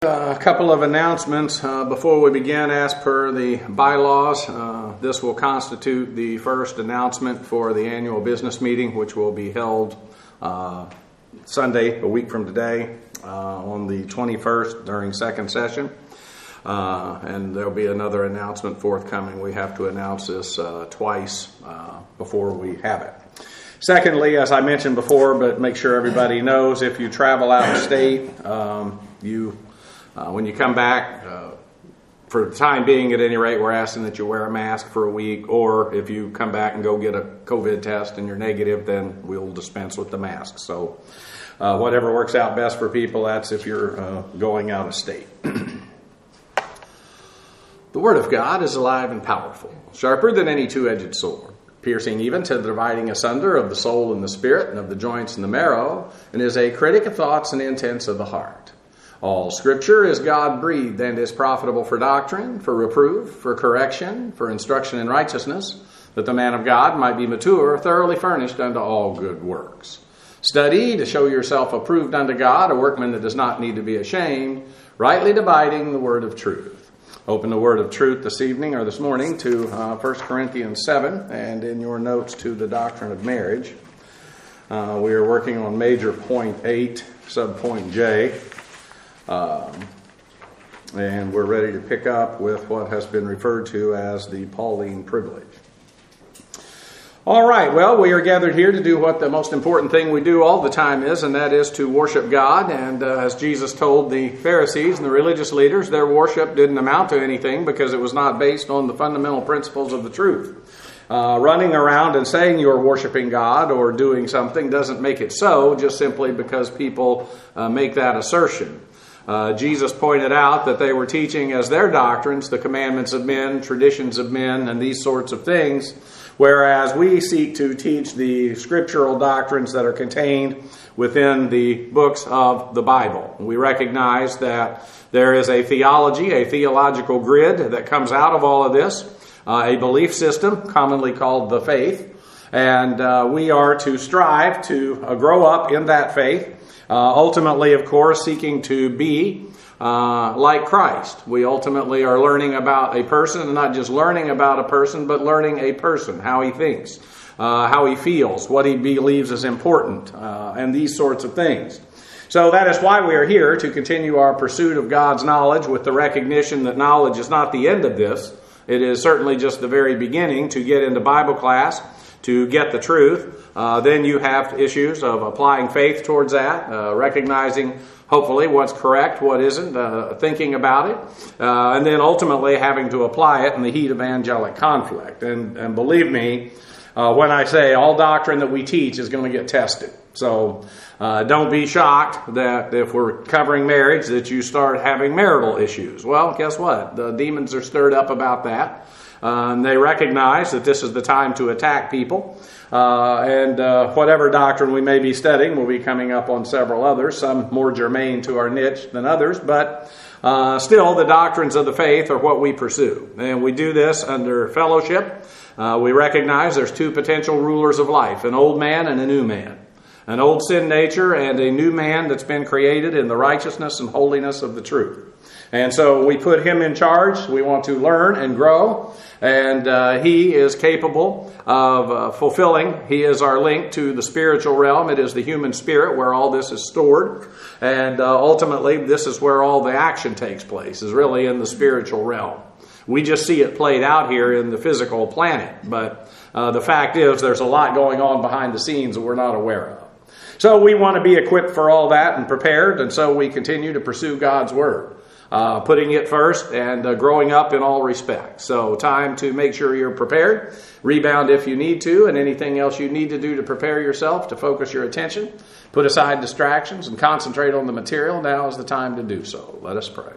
A couple of announcements before we begin. As per the bylaws, this will constitute the first announcement for the annual business meeting, which will be held Sunday, a week from today, on the 21st during second session. And there'll be another announcement forthcoming. We have to announce this twice before we have it. Secondly, as I mentioned before, but make sure everybody knows, if you travel out of state, when you come back, for the time being at any rate, we're asking that you wear a mask for a week, or if you come back and go get a COVID test and you're negative, then we'll dispense with the mask. So whatever works out best for people, that's if you're going out of state. The Word of God is alive and powerful, sharper than any two-edged sword, piercing even to the dividing asunder of the soul and the spirit, and of the joints and the marrow, and is a critic of thoughts and intents of the heart. All Scripture is God-breathed and is profitable for doctrine, for reproof, for correction, for instruction in righteousness, that the man of God might be mature, thoroughly furnished unto all good works. Study to show yourself approved unto God, a workman that does not need to be ashamed, rightly dividing the word of truth. Open the word of truth this evening or this morning to 1 Corinthians 7, and in your notes to the doctrine of marriage. We are working on major point 8, subpoint J. And we're ready to pick up with what has been referred to as the Pauline privilege. All right, well, we are gathered here to do what the most important thing we do all the time is, and that is to worship God. And as Jesus told the Pharisees and the religious leaders, their worship didn't amount to anything because it was not based on the fundamental principles of the truth. Running around and saying you're worshiping God or doing something doesn't make it so, just simply because people make that assertion. Jesus pointed out that they were teaching as their doctrines the commandments of men, traditions of men, and these sorts of things, whereas we seek to teach the scriptural doctrines that are contained within the books of the Bible. We recognize that there is a theology, a theological grid that comes out of all of this, a belief system commonly called the faith, and we are to strive to grow up in that faith. Ultimately, of course, seeking to be like Christ. We ultimately are learning about a person, and not just learning about a person, but learning a person, how he thinks, how he feels, what he believes is important, and these sorts of things. So that is why we are here, to continue our pursuit of God's knowledge with the recognition that knowledge is not the end of this. It is certainly just the very beginning to get into Bible class, to get the truth. Then you have issues of applying faith towards that, recognizing hopefully what's correct, what isn't, thinking about it, and then ultimately having to apply it in the heat of angelic conflict. And believe me, when I say all doctrine that we teach is going to get tested. So don't be shocked that if we're covering marriage that you start having marital issues. Well, guess what? The demons are stirred up about that. And they recognize that this is the time to attack people. And whatever doctrine we may be studying, we'll be coming up on several others, some more germane to our niche than others, but still the doctrines of the faith are what we pursue. And we do this under fellowship. We recognize there's two potential rulers of life, an old man and a new man. An old sin nature and a new man that's been created in the righteousness and holiness of the truth. And so we put him in charge. We want to learn and grow. And he is capable of fulfilling. He is our link to the spiritual realm. It is the human spirit where all this is stored. And ultimately, this is where all the action takes place, is really in the spiritual realm. We just see it played out here in the physical planet. But the fact is, there's a lot going on behind the scenes that we're not aware of. So we want to be equipped for all that and prepared. And so we continue to pursue God's Word. Putting it first and growing up in all respects. So time to make sure you're prepared. Rebound if you need to, and anything else you need to do to prepare yourself, to focus your attention. Put aside distractions and concentrate on the material. Now is the time to do so. Let us pray.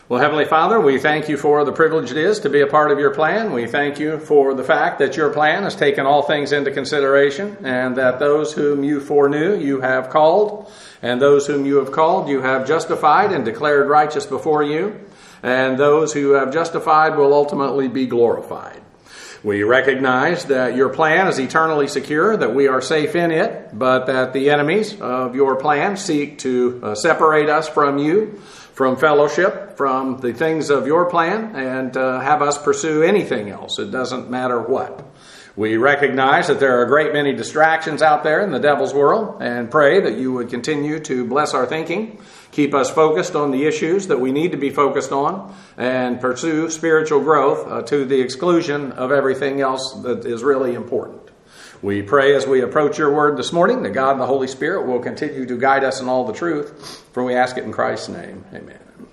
Well, Heavenly Father, we thank you for the privilege it is to be a part of your plan. We thank you for the fact that your plan has taken all things into consideration, and that those whom you foreknew you have called, and those whom you have called you have justified and declared righteous before you, and those who have justified will ultimately be glorified. We recognize that your plan is eternally secure, that we are safe in it, but that the enemies of your plan seek to separate us from you, from fellowship, from the things of your plan, and have us pursue anything else. It doesn't matter what. We recognize that there are a great many distractions out there in the devil's world, and pray that you would continue to bless our thinking, keep us focused on the issues that we need to be focused on, and pursue spiritual growth to the exclusion of everything else that is really important. We pray as we approach your word this morning that God and the Holy Spirit will continue to guide us in all the truth, for we ask it in Christ's name. Amen.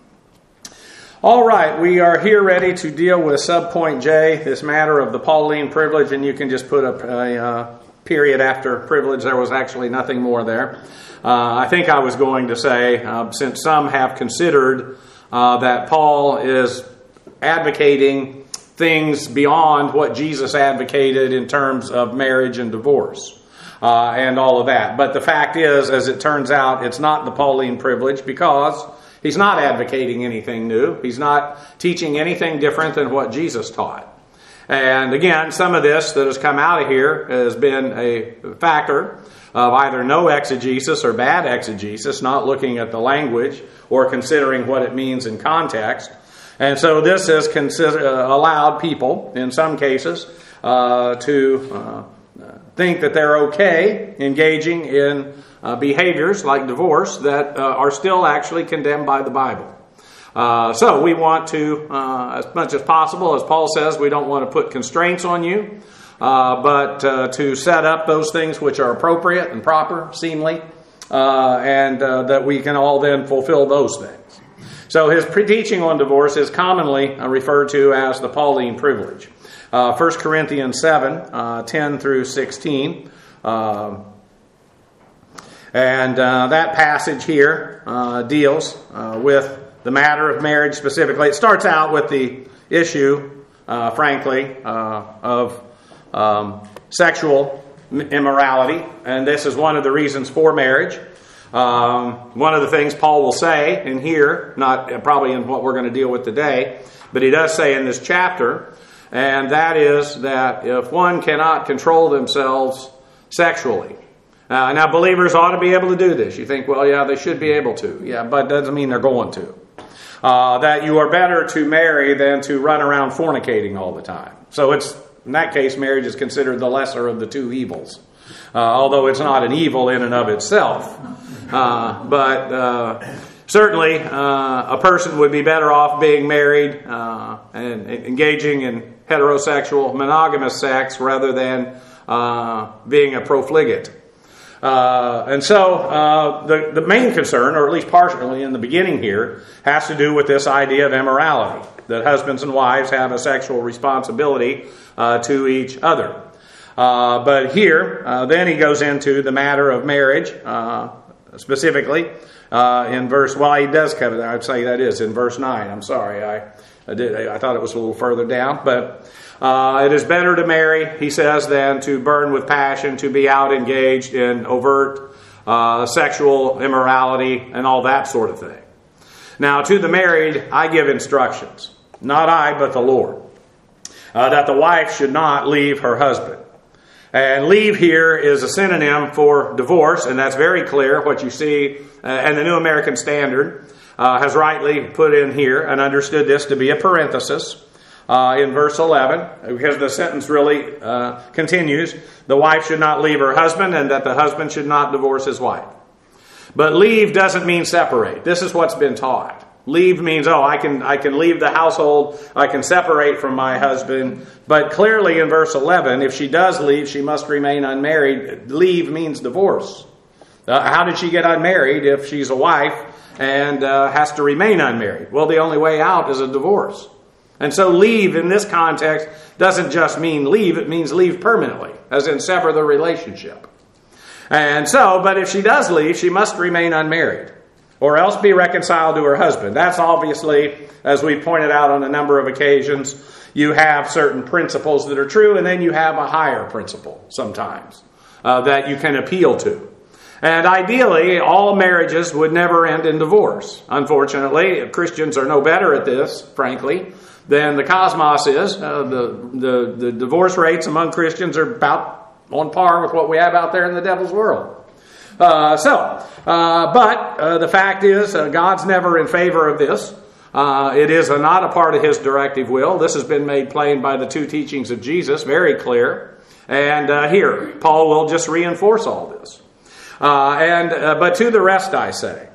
All right, we are here ready to deal with subpoint J, this matter of the Pauline privilege, and you can just put a period after privilege. There was actually nothing more there. I think I was going to say, since some have considered that Paul is advocating things beyond what Jesus advocated in terms of marriage and divorce and all of that. But the fact is, as it turns out, it's not the Pauline privilege, because he's not advocating anything new. He's not teaching anything different than what Jesus taught. And again, some of this that has come out of here has been a factor of either no exegesis or bad exegesis, not looking at the language or considering what it means in context. And so this has allowed people, in some cases, to think that they're okay engaging in behaviors like divorce that are still actually condemned by the Bible. So we want to, as much as possible, as Paul says, we don't want to put constraints on you, but to set up those things which are appropriate and proper, seemly, and that we can all then fulfill those things. So his teaching on divorce is commonly referred to as the Pauline privilege. 1 Corinthians 7, 10 through 16. And that passage here deals with the matter of marriage specifically. It starts out with the issue, frankly, of sexual immorality. And this is one of the reasons for marriage. One of the things Paul will say in here, not probably in what we're going to deal with today, but he does say in this chapter, and that is that if one cannot control themselves sexually. Now believers ought to be able to do this. You think, well, yeah, they should be able to. Yeah, but it doesn't mean they're going to. That you are better to marry than to run around fornicating all the time. So it's, in that case, marriage is considered the lesser of the two evils. Although it's not an evil in and of itself. But certainly a person would be better off being married and engaging in heterosexual, monogamous sex rather than being a profligate. And so the main concern, or at least partially in the beginning here, has to do with this idea of immorality, that husbands and wives have a sexual responsibility to each other. But here, then he goes into the matter of marriage, specifically in verse, well, he does cover that. I'd say that is in verse 9. I'm sorry, I thought it was a little further down. But it is better to marry, he says, than to burn with passion, to be out engaged in overt sexual immorality and all that sort of thing. Now, to the married, I give instructions, not I, but the Lord, that the wife should not leave her husband. And leave here is a synonym for divorce, and that's very clear. What you see, and the New American Standard has rightly put in here and understood this to be a parenthesis in verse 11, because the sentence really continues, the wife should not leave her husband, and that the husband should not divorce his wife. But leave doesn't mean separate. This is what's been taught. Leave means, I can leave the household, I can separate from my husband. But clearly in verse 11, if she does leave, she must remain unmarried. Leave means divorce. How did she get unmarried if she's a wife and has to remain unmarried? Well, the only way out is a divorce. And so leave in this context doesn't just mean leave, it means leave permanently, as in sever the relationship. And so, but if she does leave, she must remain unmarried. or else be reconciled to her husband. That's obviously, as we've pointed out on a number of occasions, you have certain principles that are true, and then you have a higher principle sometimes that you can appeal to. And ideally, all marriages would never end in divorce. Unfortunately, Christians are no better at this, frankly, than the cosmos is. The divorce rates among Christians are about on par with what we have out there in the devil's world. But the fact is, God's never in favor of this. It is not a part of His directive will. This has been made plain by the two teachings of Jesus, very clear. And here, Paul will just reinforce all this. But to the rest I say,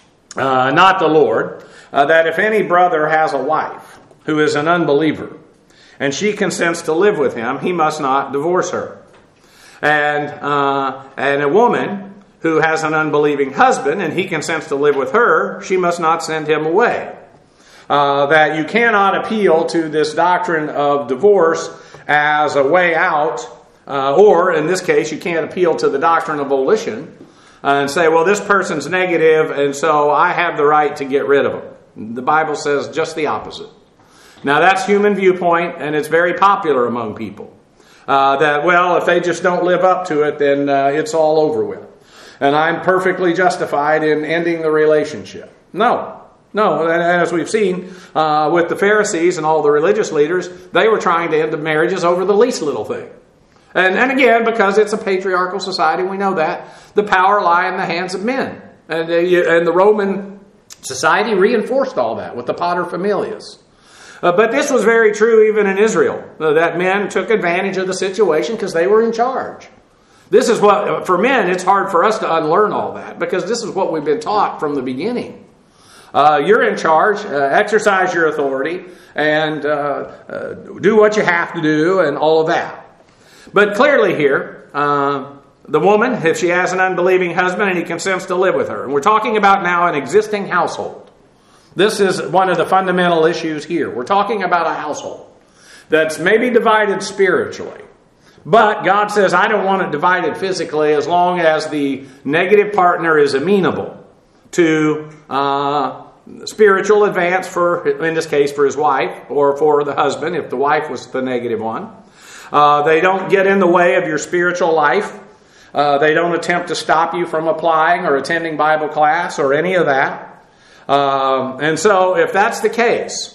not the Lord, that if any brother has a wife who is an unbeliever, and she consents to live with him, he must not divorce her. And a woman who has an unbelieving husband, and he consents to live with her, she must not send him away. That you cannot appeal to this doctrine of divorce as a way out, or in this case, you can't appeal to the doctrine of volition and say, well, this person's negative, and so I have the right to get rid of them. The Bible says just the opposite. Now, that's human viewpoint, and it's very popular among people. That, well, if they just don't live up to it, then it's all over with. And I'm perfectly justified in ending the relationship. No, and as we've seen with the Pharisees and all the religious leaders, they were trying to end the marriages over the least little thing. And again, because it's a patriarchal society, we know that, the power lie in the hands of men. And the Roman society reinforced all that with the paterfamilias. But this was very true even in Israel, that men took advantage of the situation because they were in charge. This is what, for men, it's hard for us to unlearn all that, because this is what we've been taught from the beginning. You're in charge, exercise your authority, and do what you have to do, and all of that. But clearly here, the woman, if she has an unbelieving husband and he consents to live with her, and we're talking about now an existing household. This is one of the fundamental issues here. We're talking about a household that's maybe divided spiritually. But God says, I don't want it divided physically as long as the negative partner is amenable to spiritual advance for, in this case, for his wife or for the husband, if the wife was the negative one. They don't get in the way of your spiritual life. They don't attempt to stop you from applying or attending Bible class or any of that. And so if that's the case,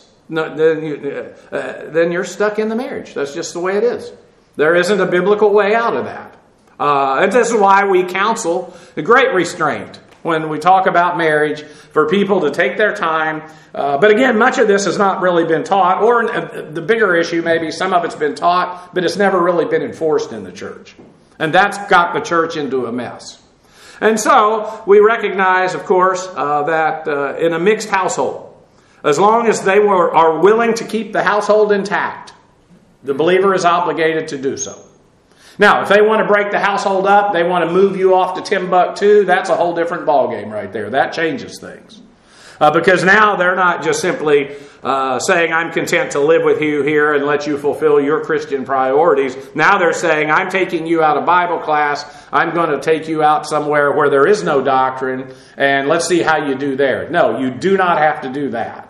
then you're stuck in the marriage. That's just the way it is. There isn't a biblical way out of that. And this is why we counsel the great restraint when we talk about marriage, for people to take their time. But again, much of this has not really been taught, or the bigger issue, maybe some of it's been taught, but it's never really been enforced in the church. And that's got the church into a mess. And so we recognize, of course, that in a mixed household, as long as they are willing to keep the household intact, the believer is obligated to do so. Now, if they want to break the household up, they want to move you off to Timbuktu, that's a whole different ballgame right there. That changes things. Because now they're not just simply saying, I'm content to live with you here and let you fulfill your Christian priorities. Now they're saying, I'm taking you out of Bible class. I'm going to take you out somewhere where there is no doctrine, and let's see how you do there. No, you do not have to do that.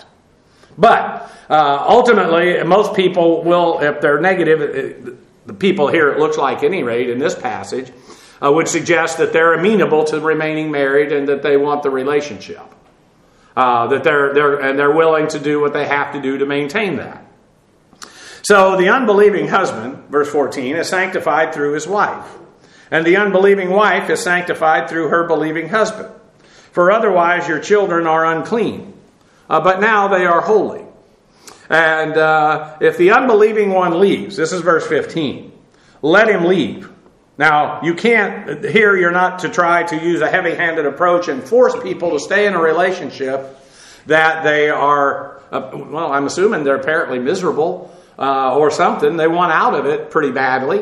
But ultimately, most people will, if they're negative, the people here, it looks like, at any rate, in this passage, would suggest that they're amenable to remaining married and that they want the relationship. That they're willing to do what they have to do to maintain that. So the unbelieving husband, verse 14, is sanctified through his wife. And the unbelieving wife is sanctified through her believing husband. For otherwise your children are unclean, but now they are holy. And if the unbelieving one leaves, this is verse 15, let him leave. Now, you can't, here you're not to try to use a heavy-handed approach and force people to stay in a relationship that they are, well, I'm assuming they're apparently miserable or something. They want out of it pretty badly.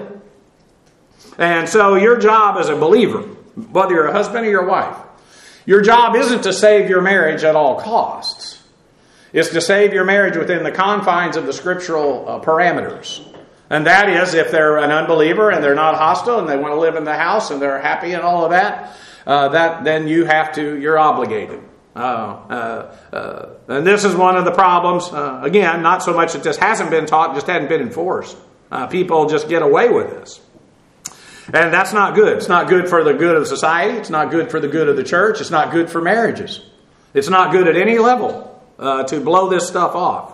And so your job as a believer, whether you're a husband or your wife, your job isn't to save your marriage at all costs. It's to save your marriage within the confines of the scriptural parameters. And that is, if they're an unbeliever and they're not hostile and they want to live in the house and they're happy and all of that, then you're obligated. And this is one of the problems. Again, not so much that this hasn't been taught, just hadn't been enforced. People just get away with this. And that's not good. It's not good for the good of society. It's not good for the good of the church. It's not good for marriages. It's not good at any level to blow this stuff off.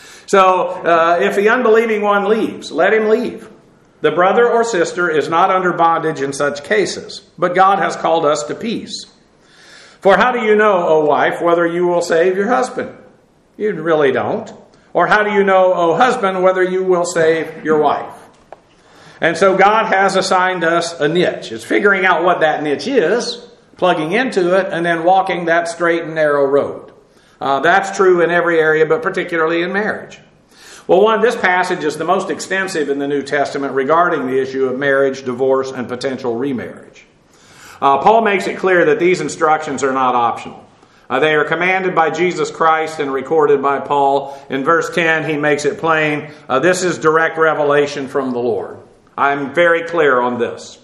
So if the unbelieving one leaves, let him leave. The brother or sister is not under bondage in such cases, but God has called us to peace. For how do you know, O wife, whether you will save your husband? You really don't. Or how do you know, O husband, whether you will save your wife? And so God has assigned us a niche. It's figuring out what that niche is, plugging into it, and then walking that straight and narrow road. That's true in every area, but particularly in marriage. Well, this passage is the most extensive in the New Testament regarding the issue of marriage, divorce, and potential remarriage. Paul makes it clear that these instructions are not optional. They are commanded by Jesus Christ and recorded by Paul. In verse 10, he makes it plain, this is direct revelation from the Lord. I'm very clear on this.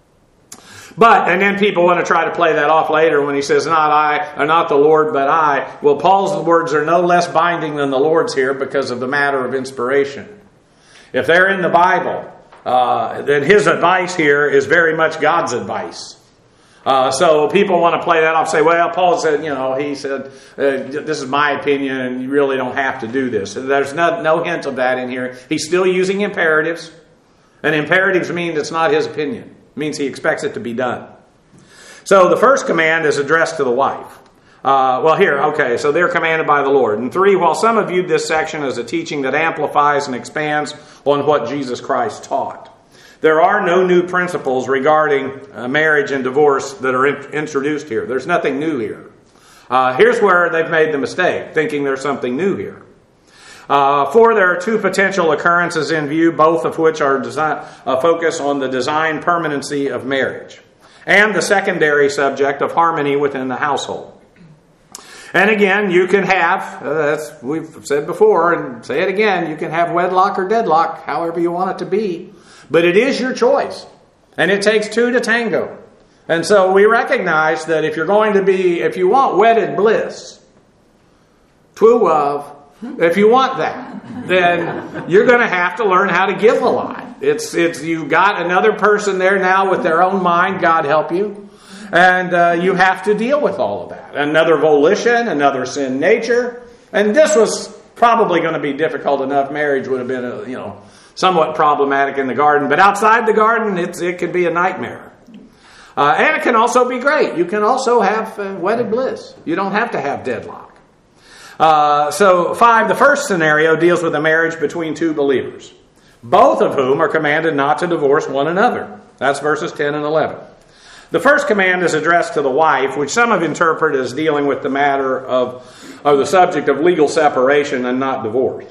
And then people want to try to play that off later when he says, not I, or not the Lord, but I. Well, Paul's words are no less binding than the Lord's here because of the matter of inspiration. If they're in the Bible, then his advice here is very much God's advice. So people want to play that off, say, well, Paul said, he said, this is my opinion and you really don't have to do this. There's no hint of that in here. He's still using imperatives. And imperatives mean it's not his opinion. It means he expects it to be done. So the first command is addressed to the wife. So they're commanded by the Lord. And 3, while some have viewed this section as a teaching that amplifies and expands on what Jesus Christ taught, there are no new principles regarding marriage and divorce that are introduced here. There's nothing new here. Here's where they've made the mistake, thinking there's something new here. 4, there are 2 potential occurrences in view, both of which are focus on the design permanency of marriage and the secondary subject of harmony within the household. And again, you can have, as we've said before and say it again, you can have wedlock or deadlock, however you want it to be. But it is your choice. And it takes 2 to tango. And so we recognize that if you want wedded bliss, true love, if you want that, then you're going to have to learn how to give a lot. You've got another person there now with their own mind, God help you. And you have to deal with all of that. Another volition, another sin nature. And this was probably going to be difficult enough. Marriage would have been, somewhat problematic in the garden. But outside the garden, it could be a nightmare. And it can also be great. You can also have wedded bliss. You don't have to have deadlock. 5, the first scenario deals with a marriage between 2 believers, both of whom are commanded not to divorce one another. That's verses 10 and 11. The first command is addressed to the wife, which some have interpreted as dealing with the matter of the subject of legal separation and not divorce.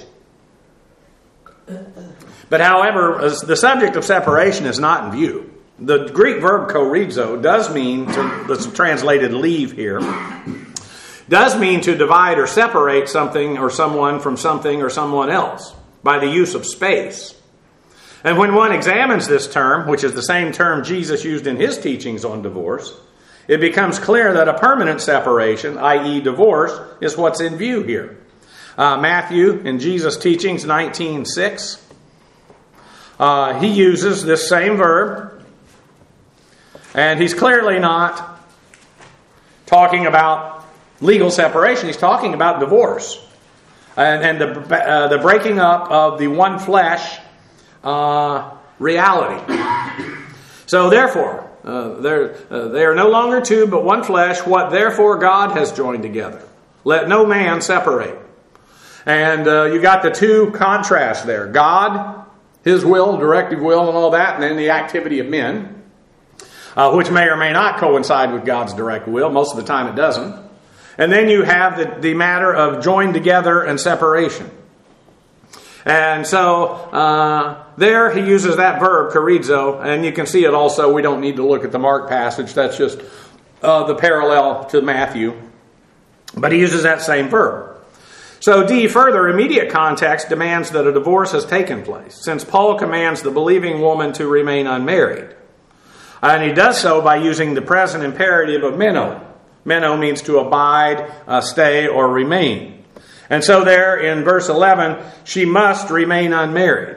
But however, the subject of separation is not in view. The Greek verb chorizo does mean, that's translated leave here, does mean to divide or separate something or someone from something or someone else by the use of space. And when one examines this term, which is the same term Jesus used in his teachings on divorce, it becomes clear that a permanent separation, i.e. divorce, is what's in view here. Matthew, in Jesus' teachings, 19:6, he uses this same verb, and he's clearly not talking about legal separation. He's talking about divorce and the breaking up of the one flesh reality. So therefore, they are no longer 2 but one flesh. What therefore God has joined together, let no man separate. And you got the 2 contrasts there. God, His will, directive will and all that, and then the activity of men, which may or may not coincide with God's direct will. Most of the time it doesn't. And then you have the matter of joined together and separation. And so there he uses that verb, chorizo, and you can see it also. We don't need to look at the Mark passage. That's just the parallel to Matthew. But he uses that same verb. So D, further, immediate context demands that a divorce has taken place, since Paul commands the believing woman to remain unmarried. And he does so by using the present imperative of meno, Meno means to abide, stay, or remain. And so there in verse 11, she must remain unmarried.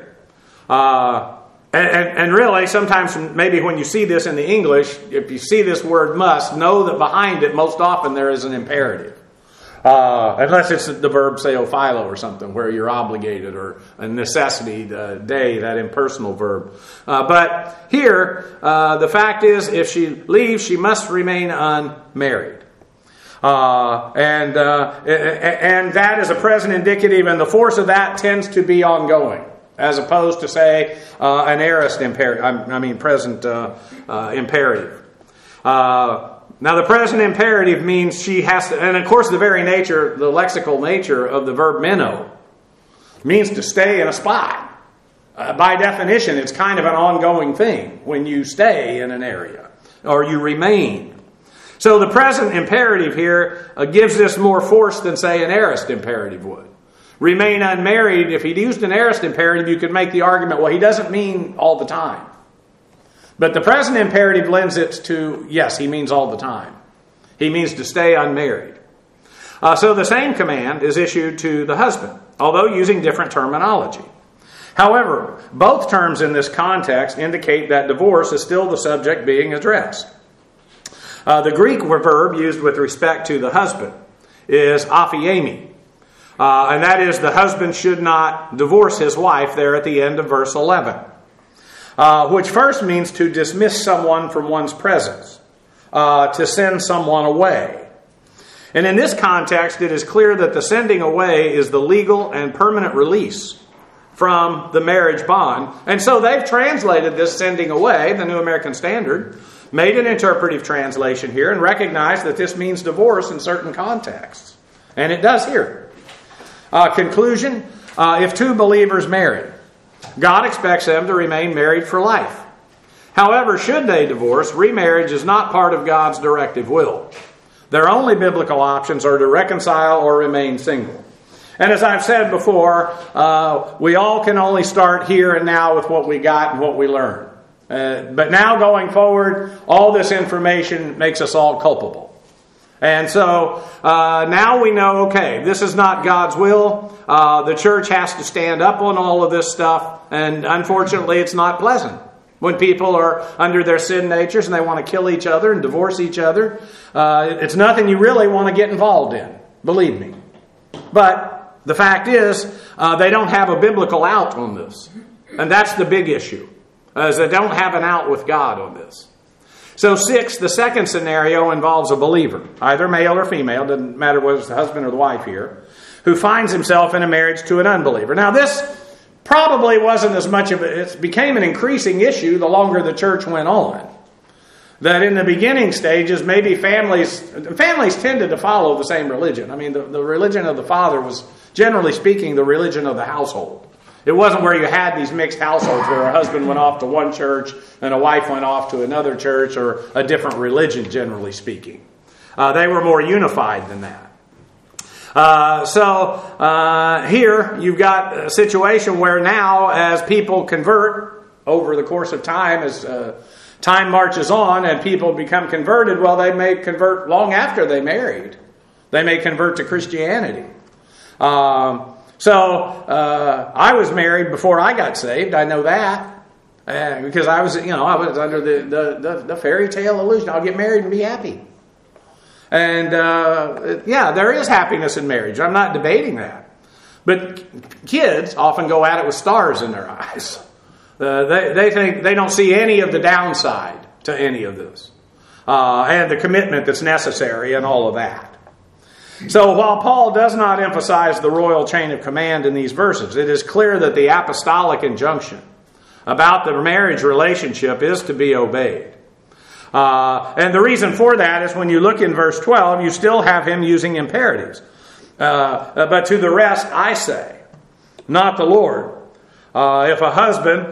And really, sometimes maybe when you see this in the English, if you see this word must, know that behind it most often there is an imperative. Unless it's the verb, say, ophilo or something, where you're obligated, or a necessity, day, that impersonal verb. But here, the fact is, if she leaves, she must remain unmarried. And that is a present indicative, and the force of that tends to be ongoing, as opposed to, say, an aorist imperative. Present imperative. Now, the present imperative means she has to, and of course the very nature, the lexical nature of the verb meno means to stay in a spot. By definition, it's kind of an ongoing thing when you stay in an area, or you remain. So the present imperative here gives this more force than, say, an aorist imperative would. Remain unmarried, if he'd used an aorist imperative, you could make the argument, well, he doesn't mean all the time. But the present imperative lends it to, yes, he means all the time. He means to stay unmarried. So the same command is issued to the husband, although using different terminology. However, both terms in this context indicate that divorce is still the subject being addressed. The Greek verb used with respect to the husband is aphiemi. And that is, the husband should not divorce his wife there at the end of verse 11. Which first means to dismiss someone from one's presence, to send someone away. And in this context, it is clear that the sending away is the legal and permanent release from the marriage bond. And so they've translated this sending away, the New American Standard, made an interpretive translation here, and recognized that this means divorce in certain contexts. And it does here. Conclusion, if two believers marry, God expects them to remain married for life. However, should they divorce, remarriage is not part of God's directive will. Their only biblical options are to reconcile or remain single. And as I've said before, we all can only start here and now with what we got and what we learn. But now going forward, all this information makes us all culpable. And so now we know, okay, this is not God's will. The church has to stand up on all of this stuff. And unfortunately, it's not pleasant. When people are under their sin natures and they want to kill each other and divorce each other, it's nothing you really want to get involved in. Believe me. But the fact is, they don't have a biblical out on this. And that's the big issue. Is they don't have an out with God on this. So 6, the second scenario involves a believer, either male or female, doesn't matter whether it's the husband or the wife here, who finds himself in a marriage to an unbeliever. Now this probably wasn't as much of it became an increasing issue the longer the church went on. That in the beginning stages, maybe families tended to follow the same religion. I mean, the religion of the father was, generally speaking, the religion of the household. It wasn't where you had these mixed households where a husband went off to one church and a wife went off to another church, or a different religion, generally speaking. They were more unified than that. So here you've got a situation where now, as people convert over the course of time, as time marches on and people become converted, well, they may convert long after they married. They may convert to Christianity. So I was married before I got saved. I know that. Because I was under the fairy tale illusion. I'll get married and be happy. And there is happiness in marriage. I'm not debating that. But kids often go at it with stars in their eyes. They think they don't see any of the downside to any of this. And the commitment that's necessary and all of that. So while Paul does not emphasize the royal chain of command in these verses, it is clear that the apostolic injunction about the marriage relationship is to be obeyed. And the reason for that is when you look in verse 12, you still have him using imperatives. But to the rest I say, not the Lord. If a husband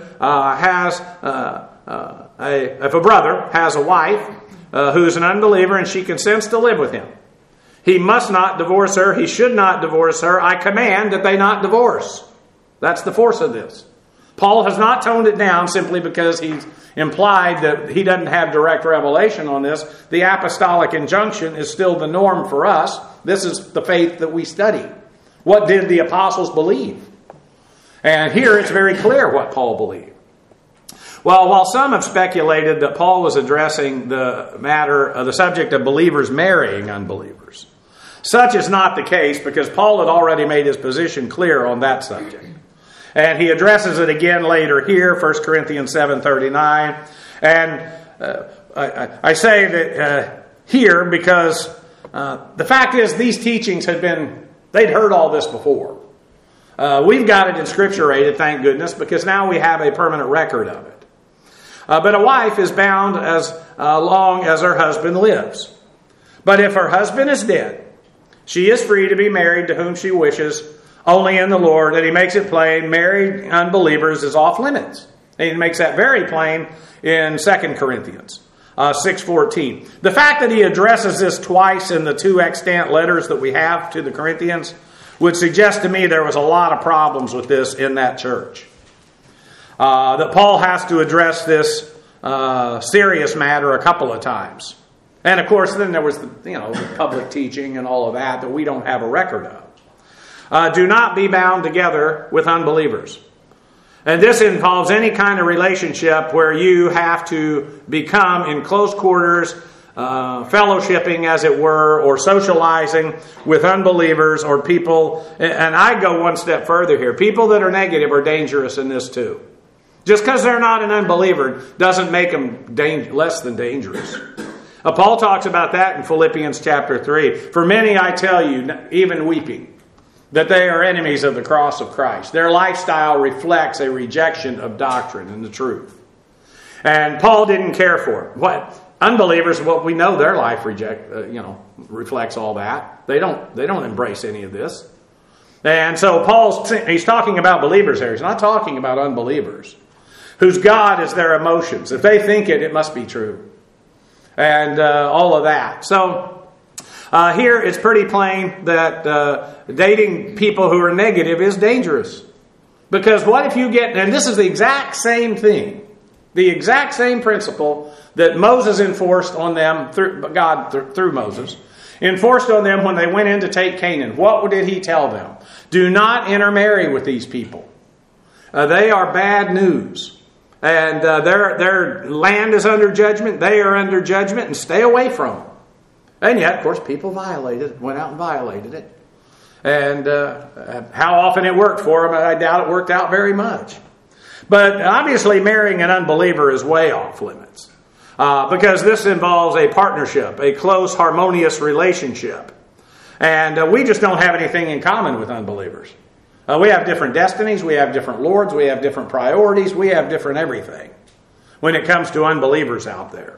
if a brother has a wife who's an unbeliever and she consents to live with him, he must not divorce her. He should not divorce her. I command that they not divorce. That's the force of this. Paul has not toned it down simply because he's implied that he doesn't have direct revelation on this. The apostolic injunction is still the norm for us. This is the faith that we study. What did the apostles believe? And here it's very clear what Paul believed. Well, while some have speculated that Paul was addressing the subject of believers marrying unbelievers, such is not the case because Paul had already made his position clear on that subject. And he addresses it again later here, 1 Corinthians 7:39. And I say that here because the fact is these teachings they'd heard all this before. We've got it inscripturated, thank goodness, because now we have a permanent record of it. But a wife is bound as long as her husband lives. But if her husband is dead, she is free to be married to whom she wishes, only in the Lord. And he makes it plain, married unbelievers is off limits. And he makes that very plain in 2 Corinthians 6:14. The fact that he addresses this twice in the 2 extant letters that we have to the Corinthians would suggest to me there was a lot of problems with this in that church. That Paul has to address this serious matter a couple of times. And of course, then there was the public teaching and all of that we don't have a record of. Do not be bound together with unbelievers. And this involves any kind of relationship where you have to become in close quarters, fellowshipping as it were, or socializing with unbelievers or people. And I go one step further here. People that are negative are dangerous in this too. Just because they're not an unbeliever doesn't make them less than dangerous. Paul talks about that in Philippians chapter 3. For many, I tell you, even weeping, that they are enemies of the cross of Christ. Their lifestyle reflects a rejection of doctrine and the truth. And Paul didn't care for it. What unbelievers, we know their life reflects all that. They don't embrace any of this. And so he's talking about believers here. He's not talking about unbelievers, whose God is their emotions. If they think it must be true. And all of that. So here it's pretty plain that dating people who are negative is dangerous. Because what if you and this is the exact same thing, the exact same principle that Moses enforced on them, through Moses, enforced on them when they went in to take Canaan. What did he tell them? Do not intermarry with these people. They are bad news. And their land is under judgment. They are under judgment, and stay away from them. And yet, of course, people went out and violated it. And how often it worked for them, I doubt it worked out very much. But obviously, marrying an unbeliever is way off limits. Because this involves a partnership, a close, harmonious relationship. And we just don't have anything in common with unbelievers. We have different destinies, we have different lords, we have different priorities, we have different everything when it comes to unbelievers out there.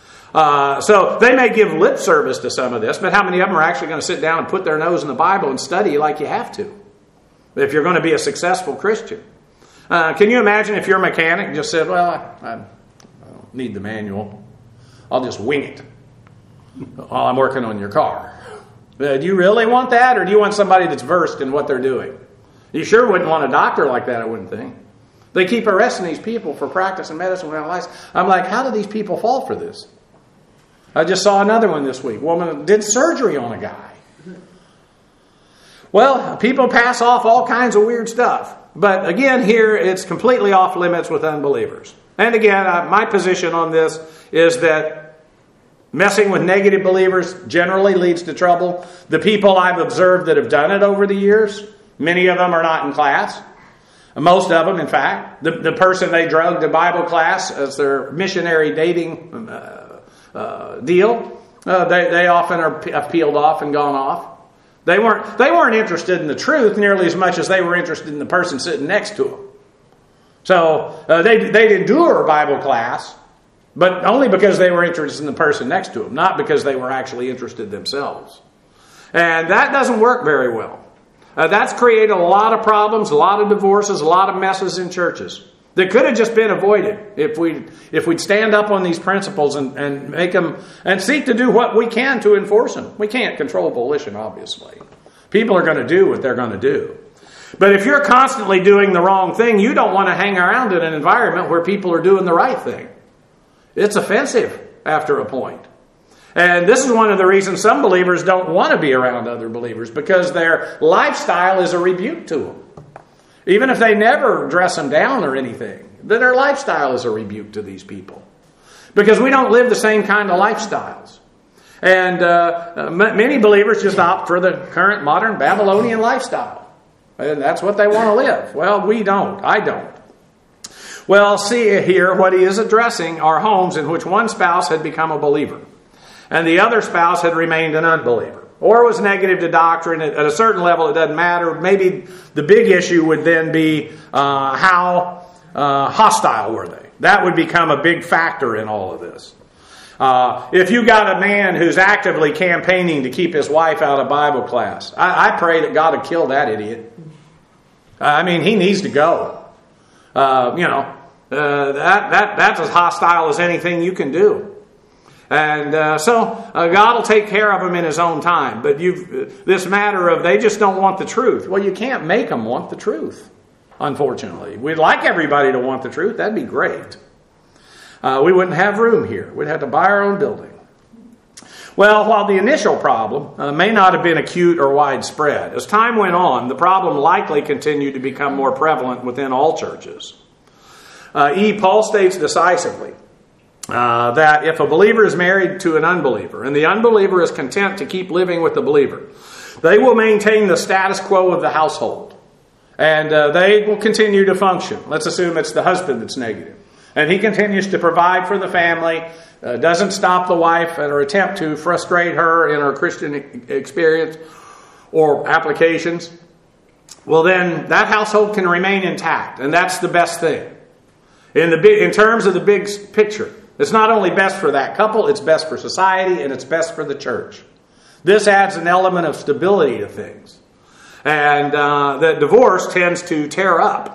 So they may give lip service to some of this, but how many of them are actually going to sit down and put their nose in the Bible and study like you have to if you're going to be a successful Christian? Can you imagine if your mechanic just said, well, I don't need the manual, I'll just wing it while I'm working on your car. Do you really want that, or do you want somebody that's versed in what they're doing? You sure wouldn't want a doctor like that, I wouldn't think. They keep arresting these people for practicing medicine without a license. I'm like, how do these people fall for this? I just saw another one this week. A woman did surgery on a guy. Well, people pass off all kinds of weird stuff. But again, here it's completely off limits with unbelievers. And again, my position on this is that messing with negative believers generally leads to trouble. The people I've observed that have done it over the years, many of them are not in class. Most of them, in fact. The person they drugged to Bible class as their missionary dating deal, they often are peeled off and gone off. They weren't interested in the truth nearly as much as they were interested in the person sitting next to them. So they'd endure Bible class, but only because they were interested in the person next to them, not because they were actually interested themselves. And that doesn't work very well. That's created a lot of problems, a lot of divorces, a lot of messes in churches that could have just been avoided if we'd stand up on these principles and make them and seek to do what we can to enforce them. We can't control volition, obviously. People are going to do what they're going to do. But if you're constantly doing the wrong thing, you don't want to hang around in an environment where people are doing the right thing. It's offensive after a point. And this is one of the reasons some believers don't want to be around other believers, because their lifestyle is a rebuke to them. Even if they never dress them down or anything, then their lifestyle is a rebuke to these people. Because we don't live the same kind of lifestyles. And many believers just opt for the current modern Babylonian lifestyle. And that's what they want to live. Well, we don't. I don't. Well, see here, what he is addressing are homes in which one spouse had become a believer and the other spouse had remained an unbeliever, or was negative to doctrine. At a certain level, it doesn't matter. Maybe the big issue would then be how hostile were they. That would become a big factor in all of this. If you got a man who's actively campaigning to keep his wife out of Bible class, I pray that God would kill that idiot. I mean, he needs to go. That's as hostile as anything you can do. And so God will take care of them in His own time. But this matter of they just don't want the truth. Well, you can't make them want the truth, unfortunately. We'd like everybody to want the truth. That'd be great. We wouldn't have room here. We'd have to buy our own building. Well, while the initial problem may not have been acute or widespread, as time went on, the problem likely continued to become more prevalent within all churches. Paul states decisively that if a believer is married to an unbeliever, and the unbeliever is content to keep living with the believer, they will maintain the status quo of the household. And they will continue to function. Let's assume it's the husband that's negative. And he continues to provide for the family, doesn't stop the wife or attempt to frustrate her in her Christian experience or applications. Well, then that household can remain intact, and that's the best thing. In terms of the big picture, it's not only best for that couple, it's best for society, and it's best for the church. This adds an element of stability to things. And the divorce tends to tear up.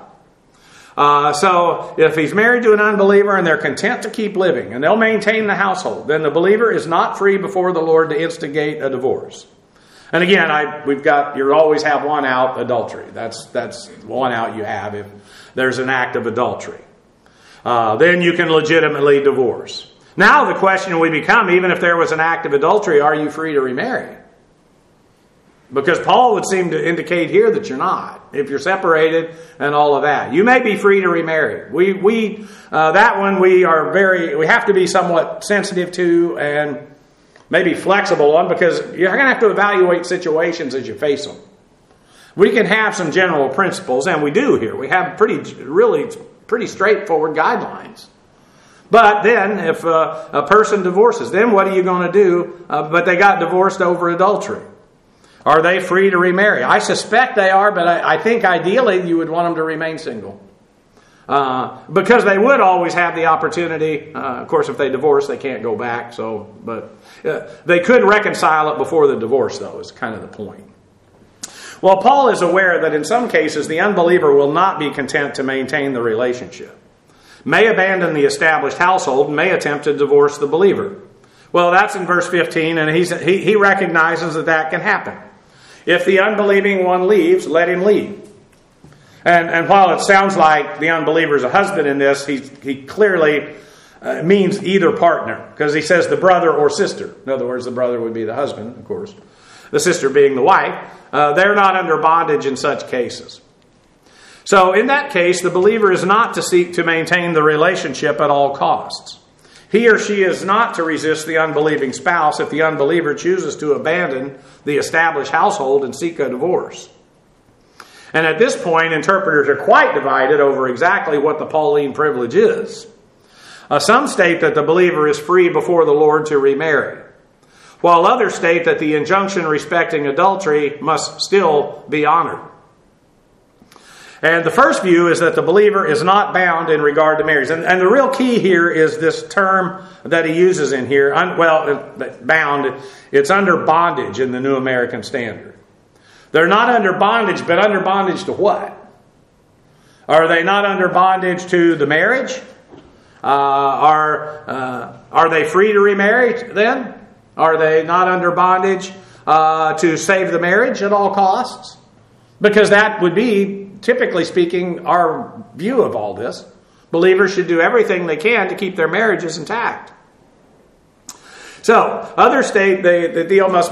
So if he's married to an unbeliever and they're content to keep living and they'll maintain the household, then the believer is not free before the Lord to instigate a divorce. And again, you always have one out, adultery. That's one out you have if there's an act of adultery. Then you can legitimately divorce. Now the question will become, even if there was an act of adultery, are you free to remarry? Because Paul would seem to indicate here that you're not. If you're separated and all of that, you may be free to remarry. We have to be somewhat sensitive to and maybe flexible on, because you're going to have to evaluate situations as you face them. We can have some general principles, and we do here. We have pretty straightforward guidelines. But then, if a person divorces, then what are you going to do? But they got divorced over adultery. Are they free to remarry? I suspect they are, but I think ideally you would want them to remain single. Because they would always have the opportunity. Of course, if they divorce, they can't go back. But they could reconcile it before the divorce, though, is kind of the point. Well, Paul is aware that in some cases the unbeliever will not be content to maintain the relationship, may abandon the established household, and may attempt to divorce the believer. Well, that's in verse 15, and he recognizes that can happen. If the unbelieving one leaves, let him leave. And while it sounds like the unbeliever is a husband in this, he clearly means either partner, because he says the brother or sister. In other words, the brother would be the husband, of course. The sister being the wife. They're not under bondage in such cases. So in that case, the believer is not to seek to maintain the relationship at all costs. He or she is not to resist the unbelieving spouse if the unbeliever chooses to abandon the established household and seek a divorce. And at this point, interpreters are quite divided over exactly what the Pauline privilege is. Some state that the believer is free before the Lord to remarry, while others state that the injunction respecting adultery must still be honored. And the first view is that the believer is not bound in regard to marriage. And the real key here is this term that he uses in here. Bound, it's under bondage in the New American Standard. They're not under bondage, but under bondage to what? Are they not under bondage to the marriage? Are they free to remarry then? Are they not under bondage to save the marriage at all costs? Because that would be, typically speaking, our view of all this. Believers should do everything they can to keep their marriages intact. So, others state the deal must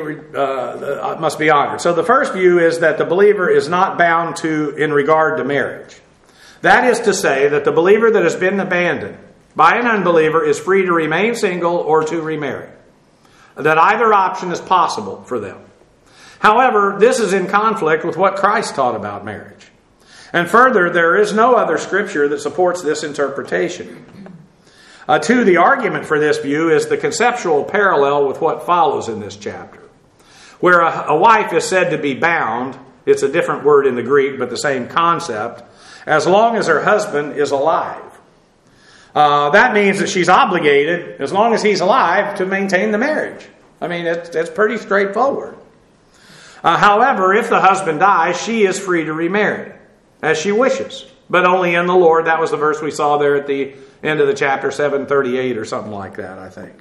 be honored. So the first view is that the believer is not bound in regard to marriage. That is to say that the believer that has been abandoned by an unbeliever is free to remain single or to remarry. That either option is possible for them. However, this is in conflict with what Christ taught about marriage. And further, there is no other scripture that supports this interpretation. The argument for this view is the conceptual parallel with what follows in this chapter. Where a wife is said to be bound, it's a different word in the Greek, but the same concept, as long as her husband is alive. That means that she's obligated, as long as he's alive, to maintain the marriage. I mean, it's pretty straightforward. However, if the husband dies, she is free to remarry, as she wishes, but only in the Lord. That was the verse we saw there at the end of the chapter, 7:38 or something like that, I think.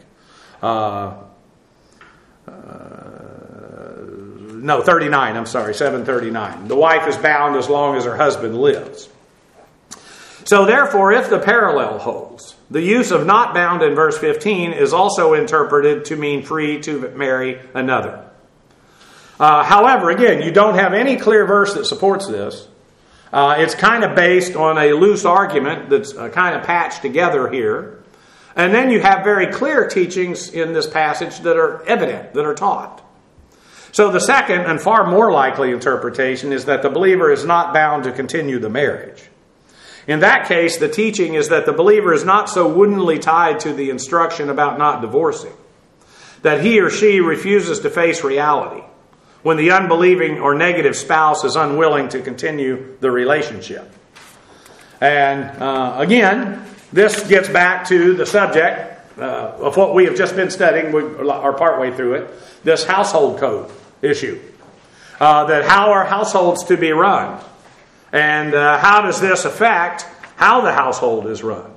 39, I'm sorry, 7:39. The wife is bound as long as her husband lives. So therefore, if the parallel holds, the use of not bound in verse 15 is also interpreted to mean free to marry another. However, again, you don't have any clear verse that supports this. It's kind of based on a loose argument that's kind of patched together here. And then you have very clear teachings in this passage that are evident, that are taught. So the second and far more likely interpretation is that the believer is not bound to continue the marriage. In that case, the teaching is that the believer is not so woodenly tied to the instruction about not divorcing, that he or she refuses to face reality when the unbelieving or negative spouse is unwilling to continue the relationship. And again, this gets back to the subject of what we have just been studying. We are partway through it. This household code issue. That how are households to be run? And how does this affect how the household is run?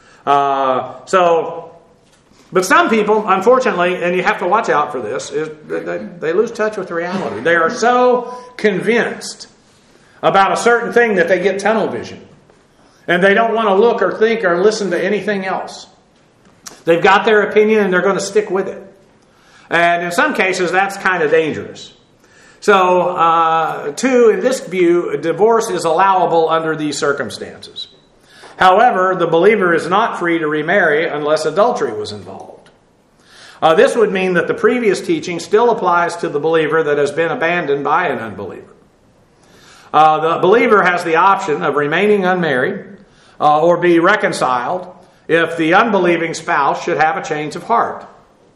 But some people, unfortunately, and you have to watch out for this, they lose touch with reality. They are so convinced about a certain thing that they get tunnel vision. And they don't want to look or think or listen to anything else. They've got their opinion and they're going to stick with it. And in some cases, that's kind of dangerous. So, in this view, divorce is allowable under these circumstances. However, the believer is not free to remarry unless adultery was involved. This would mean that the previous teaching still applies to the believer that has been abandoned by an unbeliever. The believer has the option of remaining unmarried or be reconciled if the unbelieving spouse should have a change of heart.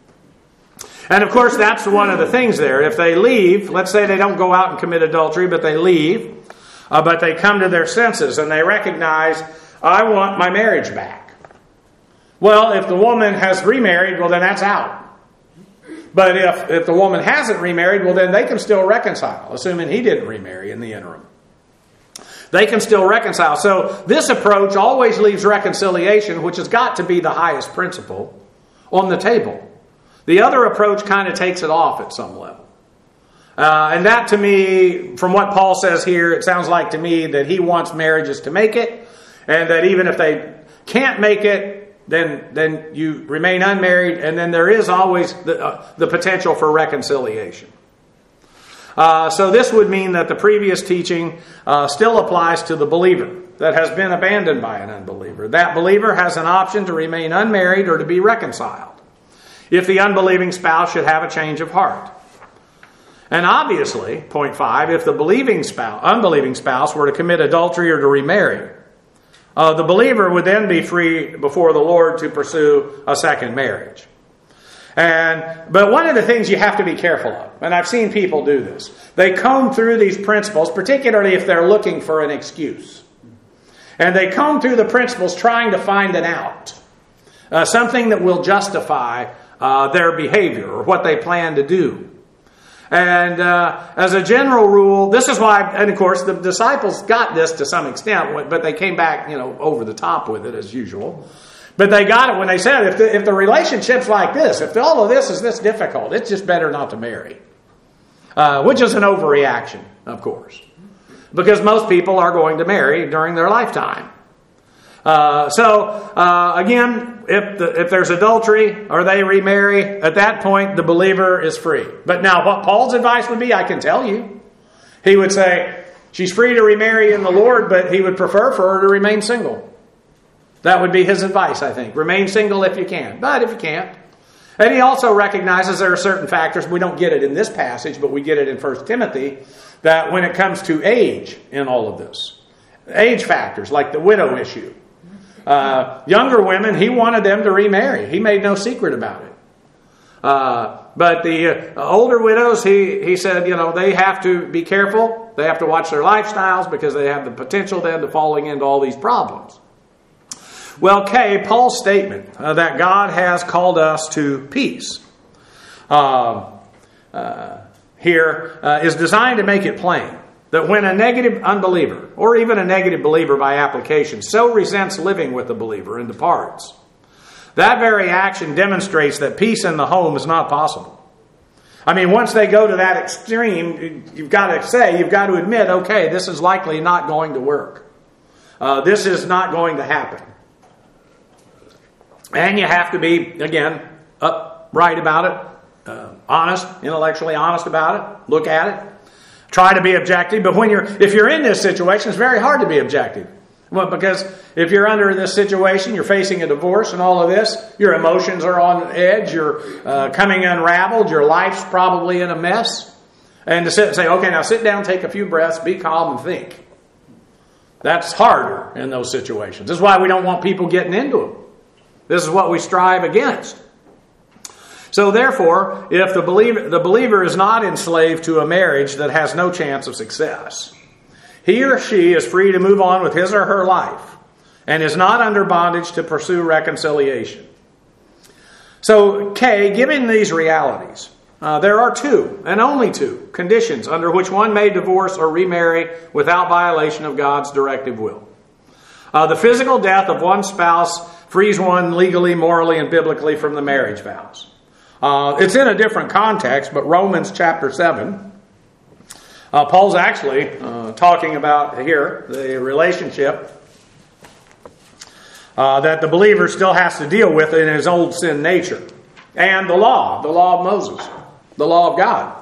And of course, that's one of the things there. If they leave, let's say they don't go out and commit adultery, but they leave, but they come to their senses and they recognize, I want my marriage back. Well, if the woman has remarried, well, then that's out. But if the woman hasn't remarried, well, then they can still reconcile, assuming he didn't remarry in the interim. They can still reconcile. So this approach always leaves reconciliation, which has got to be the highest principle, on the table. The other approach kind of takes it off at some level. And that to me, from what Paul says here, it sounds like to me that he wants marriages to make it, and that even if they can't make it, then you remain unmarried, and then there is always the potential for reconciliation. So this would mean that the previous teaching still applies to the believer that has been abandoned by an unbeliever. That believer has an option to remain unmarried or to be reconciled if the unbelieving spouse should have a change of heart. And obviously, point 5, if the unbelieving spouse were to commit adultery or to remarry, the believer would then be free before the Lord to pursue a second marriage. But one of the things you have to be careful of, and I've seen people do this, they comb through these principles, particularly if they're looking for an excuse. And they comb through the principles trying to find an out, something that will justify their behavior or what they plan to do. And as a general rule, this is why, and of course, the disciples got this to some extent, but they came back, over the top with it as usual. But they got it when they said, if the relationship's like this, if all of this is this difficult, it's just better not to marry. Which is an overreaction of course. Because most people are going to marry during their lifetime. Again, if there's adultery or they remarry, at that point the believer is free. But now what Paul's advice would be, I can tell you. He would say, she's free to remarry in the Lord, but he would prefer for her to remain single. That would be his advice, I think. Remain single if you can, but if you can't. And he also recognizes there are certain factors, we don't get it in this passage, but we get it in 1 Timothy, that when it comes to age in all of this, age factors like the widow issue. Younger women, he wanted them to remarry. He made no secret about it. But the older widows, he said, they have to be careful. They have to watch their lifestyles because they have the potential then to falling into all these problems. Well, Paul's statement that God has called us to peace here is designed to make it plain that when a negative unbeliever, or even a negative believer by application, so resents living with the believer and departs, that very action demonstrates that peace in the home is not possible. I mean, once they go to that extreme, you've got to admit, okay, this is likely not going to work. This is not going to happen. And you have to be, again, upright about it, honest, intellectually honest about it, look at it, try to be objective. But if you're in this situation, it's very hard to be objective. Well, because if you're under this situation, you're facing a divorce and all of this, your emotions are on edge, you're coming unraveled, your life's probably in a mess. And to sit and say, okay, now sit down, take a few breaths, be calm and think. That's harder in those situations. This is why we don't want people getting into them. This is what we strive against. So therefore, if the believer is not enslaved to a marriage that has no chance of success, he or she is free to move on with his or her life and is not under bondage to pursue reconciliation. So, given these realities, there are two, and only two, conditions under which one may divorce or remarry without violation of God's directive will. The physical death of one spouse frees one legally, morally, and biblically from the marriage vows. It's in a different context, but Romans chapter 7, Paul's actually talking about here the relationship that the believer still has to deal with in his old sin nature. And the law of Moses, the law of God.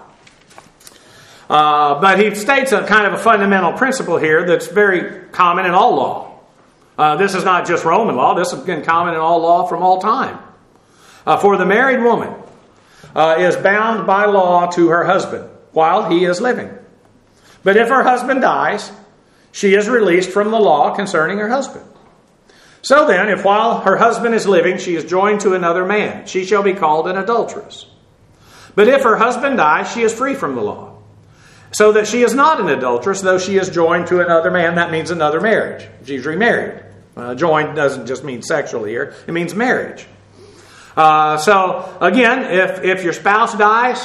But he states a kind of a fundamental principle here that's very common in all law. This is not just Roman law. This has been common in all law from all time. For the married woman is bound by law to her husband while he is living. But if her husband dies, she is released from the law concerning her husband. So then, if while her husband is living, she is joined to another man, she shall be called an adulteress. But if her husband dies, she is free from the law. So that she is not an adulteress, though she is joined to another man. That means another marriage. She's remarried. Joined doesn't just mean sexually here. It means marriage. So, again, if your spouse dies,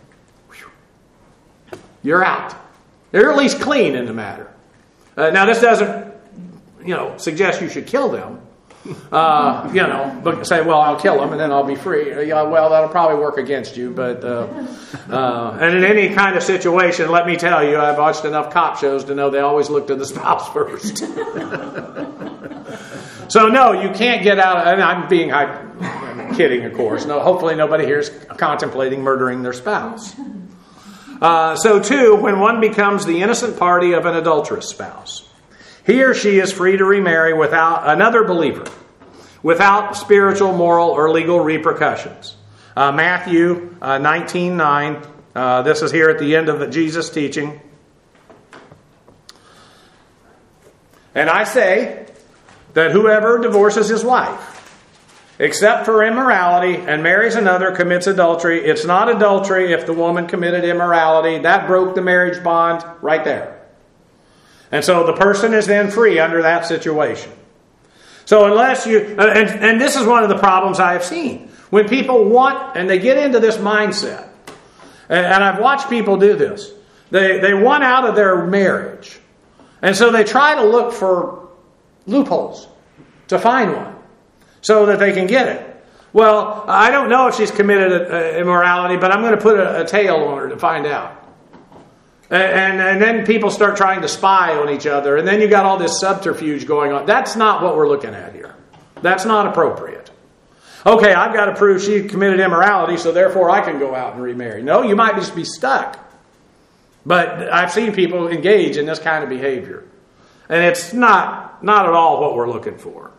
you're out. They're at least clean in the matter. Now, this doesn't, suggest you should kill them. But say, well, I'll kill them and then I'll be free. Well, that'll probably work against you. But and in any kind of situation, let me tell you, I've watched enough cop shows to know they always look to the spouse first. So no, you can't get out. And I'm kidding, of course. No, hopefully nobody here is contemplating murdering their spouse. So too, when one becomes the innocent party of an adulterous spouse, he or she is free to remarry without another believer, without spiritual, moral, or legal repercussions. Matthew 19:9. This is here at the end of Jesus' teaching. And I say that whoever divorces his wife, except for immorality, and marries another, commits adultery. It's not adultery if the woman committed immorality. That broke the marriage bond right there. And so the person is then free under that situation. So unless you... And this is one of the problems I have seen. When people want, and they get into this mindset, and I've watched people do this, they want out of their marriage. And so they try to look for loopholes to find one so that they can get it. Well, I don't know if she's committed immorality, but I'm going to put a tail on her to find out. And then people start trying to spy on each other. And then you got all this subterfuge going on. That's not what we're looking at here. That's not appropriate. Okay, I've got to prove she committed immorality, so therefore I can go out and remarry. No, you might just be stuck. But I've seen people engage in this kind of behavior. And it's not at all what we're looking for.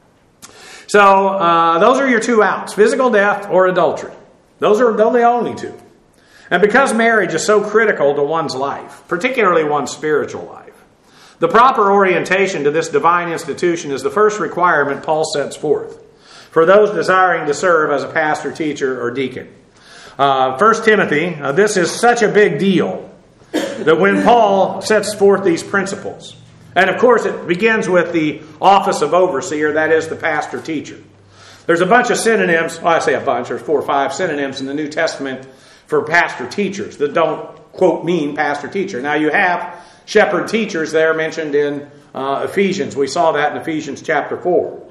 So those are your two outs, physical death or adultery. Those are the only two. And because marriage is so critical to one's life, particularly one's spiritual life, the proper orientation to this divine institution is the first requirement Paul sets forth for those desiring to serve as a pastor, teacher, or deacon. 1 Timothy, this is such a big deal that when Paul sets forth these principles, and of course it begins with the office of overseer, that is the pastor, teacher. There's a bunch of synonyms, well, I say a bunch, there's 4 or 5 synonyms in the New Testament for pastor teachers that don't, quote, mean pastor teacher. Now you have shepherd teachers there mentioned in Ephesians. We saw that in Ephesians chapter 4.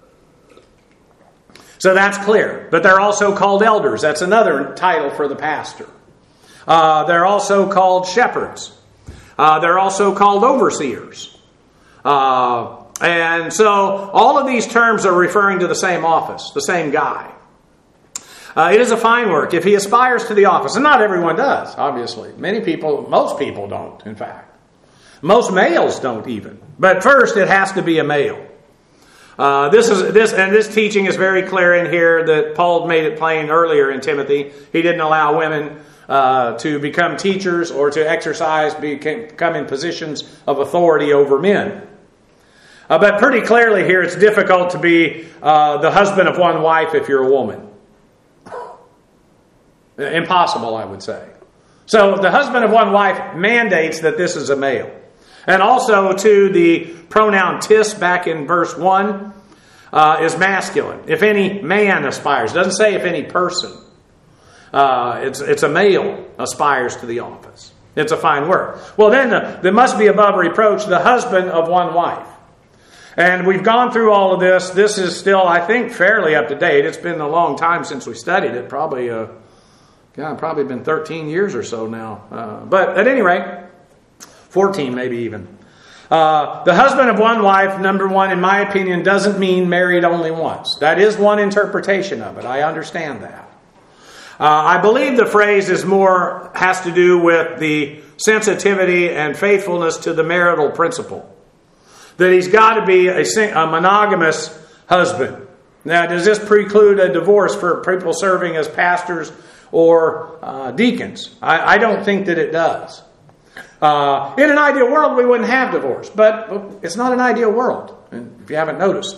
So that's clear. But they're also called elders. That's another title for the pastor. They're also called shepherds. They're also called overseers. And so all of these terms are referring to the same office, the same guy. It is a fine work if he aspires to the office. And not everyone does, obviously. Most people don't, in fact. Most males don't even. But first, it has to be a male. This teaching is very clear in here that Paul made it plain earlier in Timothy. He didn't allow women to become teachers or to become in positions of authority over men. But pretty clearly here, it's difficult to be the husband of one wife if you're a woman. Impossible, I would say. So the husband of one wife mandates that this is a male. And also, to the pronoun tis back in verse 1 is masculine. If any man aspires. It doesn't say if any person. It's a male aspires to the office. It's a fine word. Well, then there must be above reproach the husband of one wife. And we've gone through all of this. This is still, I think, fairly up to date. It's been a long time since we studied it. Probably been 13 years or so now. But at any rate, 14 maybe even. The husband of one wife, number one, in my opinion, doesn't mean married only once. That is one interpretation of it. I understand that. I believe the phrase has to do with the sensitivity and faithfulness to the marital principle. That he's got to be a monogamous husband. Now, does this preclude a divorce for people serving as pastors or deacons? I don't think that it does. In an ideal world, we wouldn't have divorce. But it's not an ideal world, if you haven't noticed.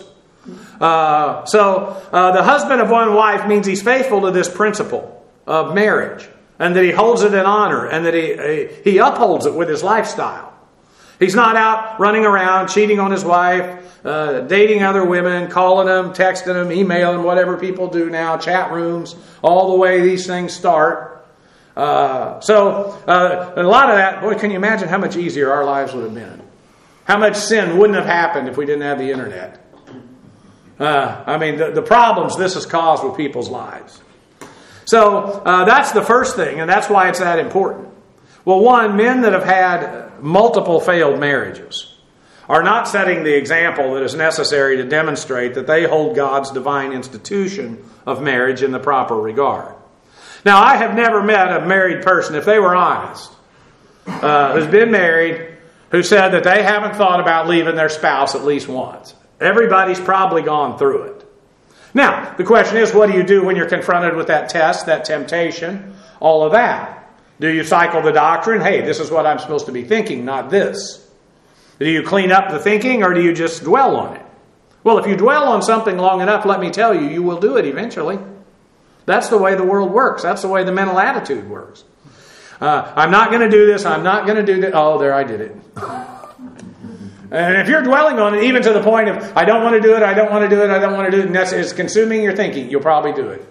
So the husband of one wife means he's faithful to this principle of marriage. And that he holds it in honor. And that he upholds it with his lifestyle. He's not out running around, cheating on his wife, dating other women, calling them, texting them, emailing, whatever people do now, chat rooms, all the way these things start. So a lot of that, boy, can you imagine how much easier our lives would have been? How much sin wouldn't have happened if we didn't have the internet? The problems this has caused with people's lives. So that's the first thing, and that's why it's that important. Well, one, men that have had multiple failed marriages are not setting the example that is necessary to demonstrate that they hold God's divine institution of marriage in the proper regard. Now, I have never met a married person, if they were honest, who's been married, who said that they haven't thought about leaving their spouse at least once. Everybody's probably gone through it. Now, the question is, what do you do when you're confronted with that test, that temptation, all of that? Do you cycle the doctrine? Hey, this is what I'm supposed to be thinking, not this. Do you clean up the thinking or do you just dwell on it? Well, if you dwell on something long enough, let me tell you, you will do it eventually. That's the way the world works. That's the way the mental attitude works. I'm not going to do this. I'm not going to do that. Oh, there, I did it. And if you're dwelling on it, even to the point of, I don't want to do it, I don't want to do it, I don't want to do it, and it's consuming your thinking, you'll probably do it.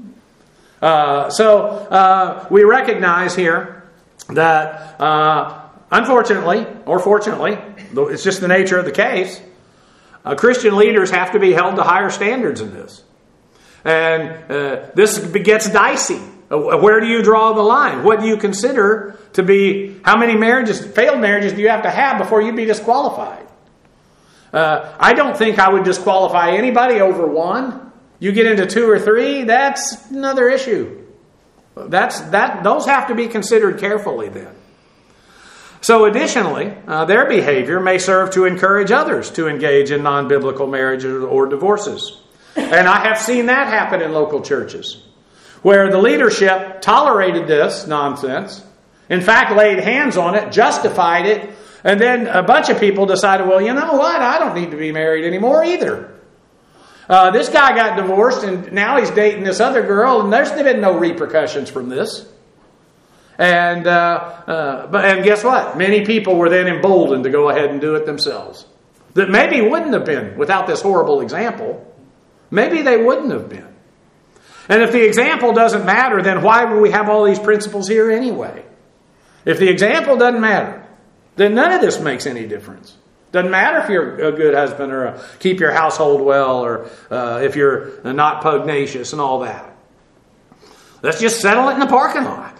So we recognize here that unfortunately, or fortunately, it's just the nature of the case, Christian leaders have to be held to higher standards in this. And this gets dicey Where do you draw the line? What do you consider to be, how many failed marriages do you have to have before you'd be disqualified? I don't think I would disqualify anybody over one. You get into 2 or 3, that's another issue. Those have to be considered carefully then. So additionally, their behavior may serve to encourage others to engage in non-biblical marriages or divorces. And I have seen that happen in local churches, where the leadership tolerated this nonsense, in fact laid hands on it, justified it, and then a bunch of people decided, well, you know what, I don't need to be married anymore either. This guy got divorced and now he's dating this other girl, and there's been no repercussions from this. And guess what? Many people were then emboldened to go ahead and do it themselves. That maybe wouldn't have been without this horrible example. Maybe they wouldn't have been. And if the example doesn't matter, then why would we have all these principles here anyway? If the example doesn't matter, then none of this makes any difference. Doesn't matter if you're a good husband or keep your household well, or if you're not pugnacious and all that. Let's just settle it in the parking lot.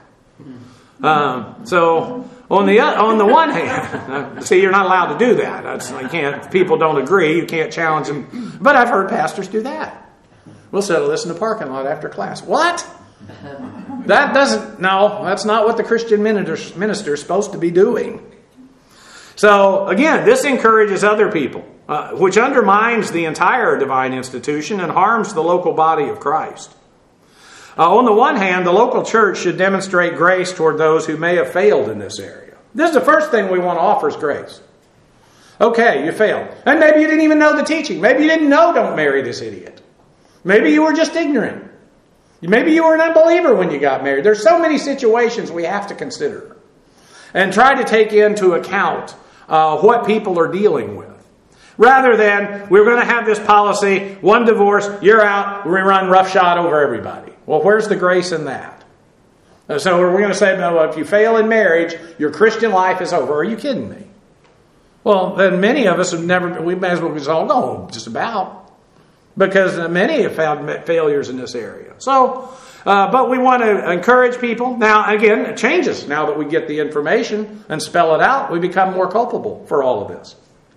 So on the one hand, see, you're not allowed to do that. People don't agree. You can't challenge them. But I've heard pastors do that. We'll settle this in the parking lot after class. What? That's not what the Christian minister is supposed to be doing. So again, this encourages other people, which undermines the entire divine institution and harms the local body of Christ. On the one hand, the local church should demonstrate grace toward those who may have failed in this area. This is the first thing we want to offer is grace. Okay, you failed. And maybe you didn't even know the teaching. Maybe you didn't know don't marry this idiot. Maybe you were just ignorant. Maybe you were an unbeliever when you got married. There's so many situations we have to consider and try to take into account what people are dealing with. Rather than, we're going to have this policy, one divorce, you're out, we run roughshod over everybody. Well, where's the grace in that? So we're going to say, no, if you fail in marriage, your Christian life is over. Are you kidding me? Well, then many of us we may as well be all, no, just about. Because many have found failures in this area. So, but we want to encourage people. Now, again, it changes. Now that we get the information and spell it out, we become more culpable for all of this.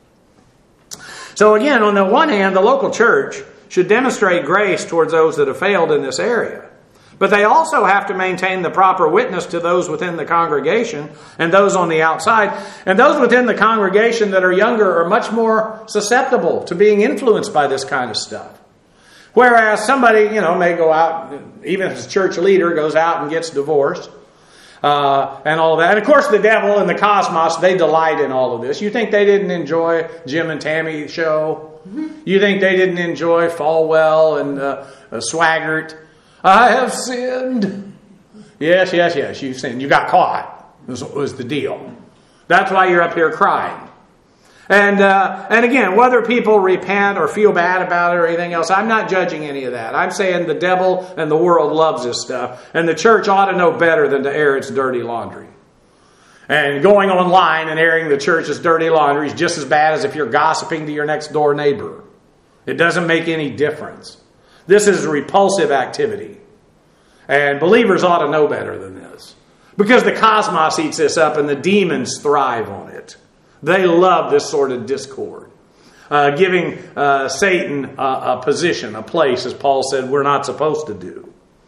So again, on the one hand, the local church should demonstrate grace towards those that have failed in this area. But they also have to maintain the proper witness to those within the congregation and those on the outside. And those within the congregation that are younger are much more susceptible to being influenced by this kind of stuff. Whereas somebody, may go out, even if a church leader goes out and gets divorced, and all of that. And of course the devil and the cosmos, they delight in all of this. You think they didn't enjoy Jim and Tammy's show? You think they didn't enjoy Falwell and Swaggart? I have sinned. Yes, you sinned. You got caught, was the deal. That's why you're up here crying. And again, whether people repent or feel bad about it or anything else, I'm not judging any of that. I'm saying the devil and the world loves this stuff. And the church ought to know better than to air its dirty laundry. And going online and airing the church's dirty laundry is just as bad as if you're gossiping to your next door neighbor. It doesn't make any difference. This is a repulsive activity. And believers ought to know better than this. Because the cosmos eats this up and the demons thrive on it. They love this sort of discord. Giving Satan a position, a place, as Paul said, we're not supposed to do.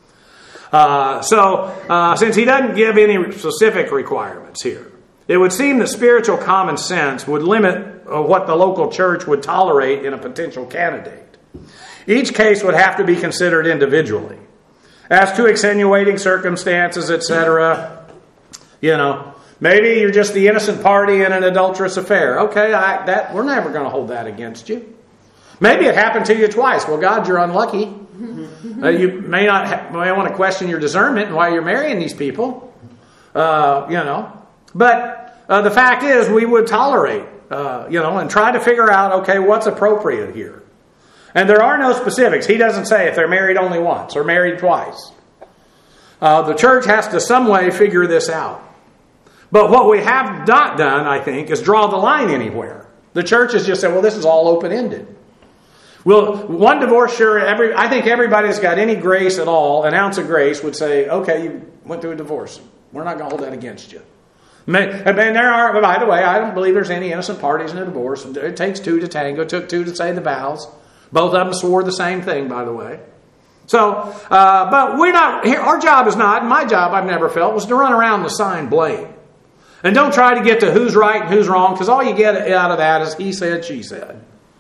So since he doesn't give any specific requirements here, it would seem that spiritual common sense would limit what the local church would tolerate in a potential candidate. Each case would have to be considered individually. As to extenuating circumstances, etc., maybe you're just the innocent party in an adulterous affair. Okay, we're never going to hold that against you. Maybe it happened to you twice. Well, God, you're unlucky. You may want to question your discernment and why you're marrying these people. But the fact is, we would tolerate, and try to figure out, okay, what's appropriate here. And there are no specifics. He doesn't say if they're married only once or married twice. The church has to some way figure this out. But what we have not done, I think, is draw the line anywhere. The church has just said, well, this is all open-ended. Well, one divorce, sure, I think everybody that's got any grace at all, an ounce of grace, would say, okay, you went through a divorce. We're not going to hold that against you. And there are, by the way, I don't believe there's any innocent parties in a divorce. It takes two to tango. It took two to say the vows. Both of them swore the same thing, by the way. So, but we're not, our job is not, and my job I've never felt, was to run around and assign blame. And don't try to get to who's right and who's wrong, because all you get out of that is he said, she said.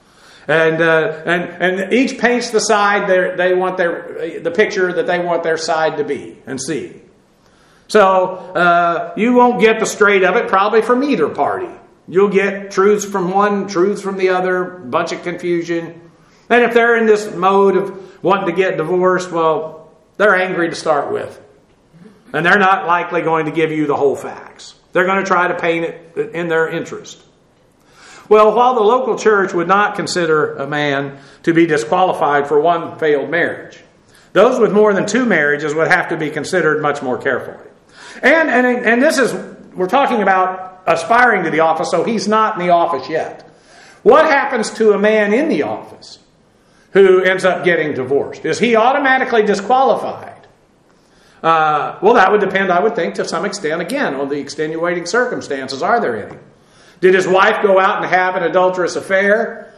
And each paints the side they want the picture that they want their side to be and see. So you won't get the straight of it probably from either party. You'll get truths from one, truths from the other, bunch of confusion. And if they're in this mode of wanting to get divorced, well, they're angry to start with. And they're not likely going to give you the whole facts. They're going to try to paint it in their interest. Well, while the local church would not consider a man to be disqualified for one failed marriage, those with more than two marriages would have to be considered much more carefully. And this is, we're talking about aspiring to the office, so he's not in the office yet. What happens to a man in the office who ends up getting divorced? Is he automatically disqualified? Well, that would depend, I would think, to some extent, again, on the extenuating circumstances. Are there any? Did his wife go out and have an adulterous affair?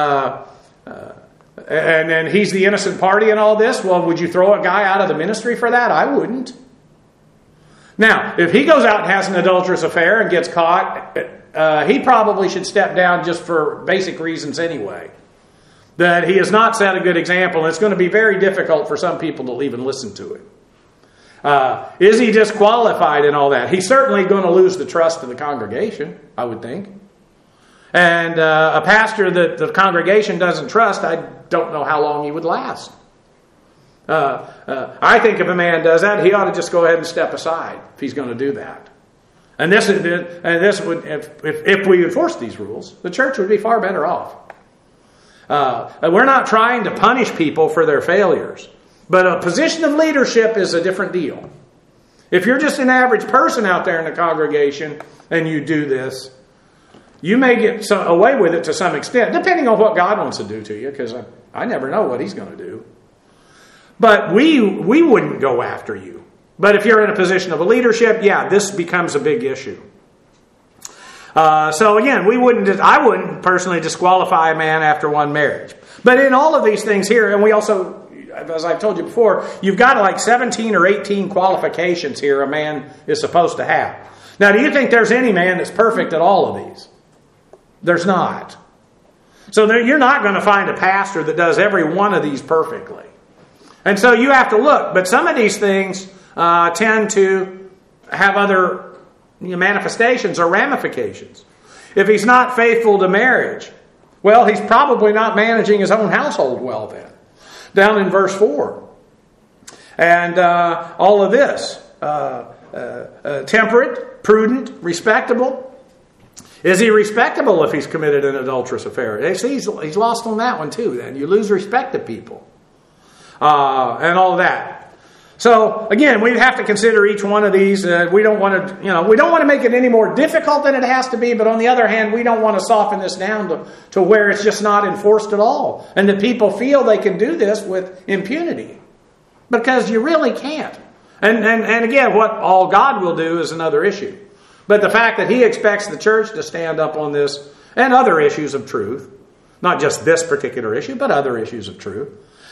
And then he's the innocent party in all this? Well, would you throw a guy out of the ministry for that? I wouldn't. Now, if he goes out and has an adulterous affair and gets caught, he probably should step down just for basic reasons anyway. That he has not set a good example, and it's going to be very difficult for some people to even listen to him. Is he disqualified in all that? He's certainly going to lose the trust of the congregation, I would think. And a pastor that the congregation doesn't trust, I don't know how long he would last. I think if a man does that, he ought to just go ahead and step aside if he's going to do that. And this would, if we enforce these rules, the church would be far better off. We're not trying to punish people for their failures. But a position of leadership is a different deal. If you're just an average person out there in the congregation and you do this, you may get away with it to some extent, depending on what God wants to do to you, because I never know what He's going to do. But we wouldn't go after you. But if you're in a position of leadership, yeah, this becomes a big issue. So again, I wouldn't personally disqualify a man after one marriage. But in all of these things here, and we also, as I've told you before, you've got like 17 or 18 qualifications here a man is supposed to have. Now, do you think there's any man that's perfect at all of these? There's not. So you're not going to find a pastor that does every one of these perfectly. And so you have to look. But some of these things tend to have other manifestations or ramifications. If he's not faithful to marriage, well, he's probably not managing his own household well then. Down in verse 4. And all of this. Temperate, prudent, respectable. Is he respectable if he's committed an adulterous affair? He's lost on that one too then. You lose respect to people. And all of that. So again, we have to consider each one of these. We don't want to make it any more difficult than it has to be, but on the other hand, we don't want to soften this down to where it's just not enforced at all. And that people feel they can do this with impunity. Because you really can't. And again, what all God will do is another issue. But the fact that He expects the church to stand up on this and other issues of truth, not just this particular issue, but other issues of truth,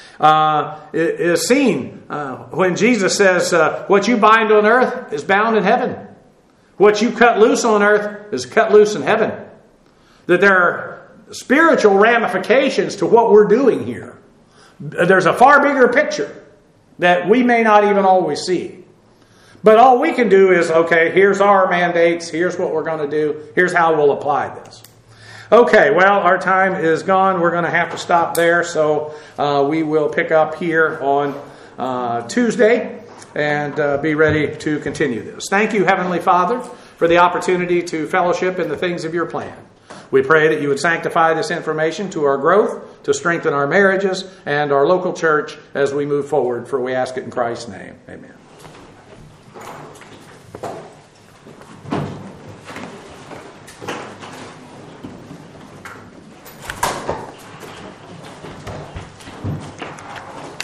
is seen when Jesus says, what you bind on earth is bound in heaven. What you cut loose on earth is cut loose in heaven. That there are spiritual ramifications to what we're doing here. There's a far bigger picture that we may not even always see. But all we can do is, okay, here's our mandates, here's what we're going to do, here's how we'll apply this. Okay, well, our time is gone. We're going to have to stop there. So we will pick up here on Tuesday and be ready to continue this. Thank you, Heavenly Father, for the opportunity to fellowship in the things of your plan. We pray that you would sanctify this information to our growth, to strengthen our marriages and our local church as we move forward. For we ask it in Christ's name. Amen.